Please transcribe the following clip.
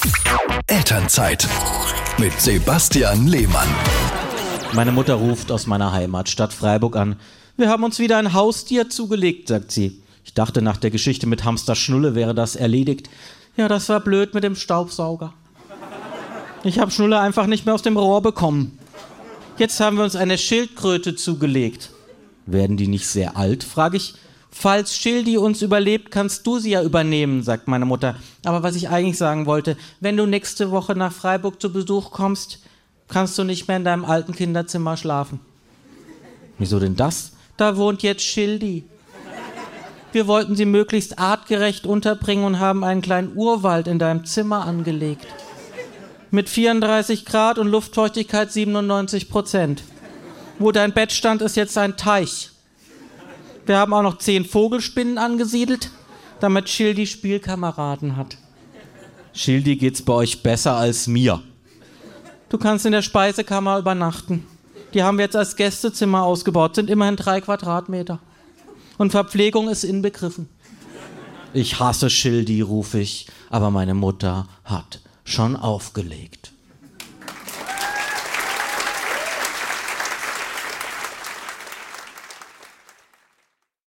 Elternzeit mit Sebastian Lehmann. Meine Mutter ruft aus meiner Heimatstadt Freiburg an. Wir haben uns wieder ein Haustier zugelegt, sagt sie. Ich dachte, nach der Geschichte mit Hamster Schnulle wäre das erledigt. Ja, das war blöd mit dem Staubsauger. Ich habe Schnulle einfach nicht mehr aus dem Rohr bekommen. Jetzt haben wir uns eine Schildkröte zugelegt. Werden die nicht sehr alt, frage ich. Falls Schildi uns überlebt, kannst du sie ja übernehmen, sagt meine Mutter. Aber was ich eigentlich sagen wollte, wenn du nächste Woche nach Freiburg zu Besuch kommst, kannst du nicht mehr in deinem alten Kinderzimmer schlafen. Wieso denn das? Da wohnt jetzt Schildi. Wir wollten sie möglichst artgerecht unterbringen und haben einen kleinen Urwald in deinem Zimmer angelegt. Mit 34 Grad und Luftfeuchtigkeit 97%. Wo dein Bett stand, ist jetzt ein Teich. Wir haben auch noch 10 Vogelspinnen angesiedelt, damit Schildi Spielkameraden hat. Schildi, geht's bei euch besser als mir? Du kannst in der Speisekammer übernachten. Die haben wir jetzt als Gästezimmer ausgebaut, sind immerhin 3 Quadratmeter. Und Verpflegung ist inbegriffen. Ich hasse Schildi, rufe ich, aber meine Mutter hat schon aufgelegt.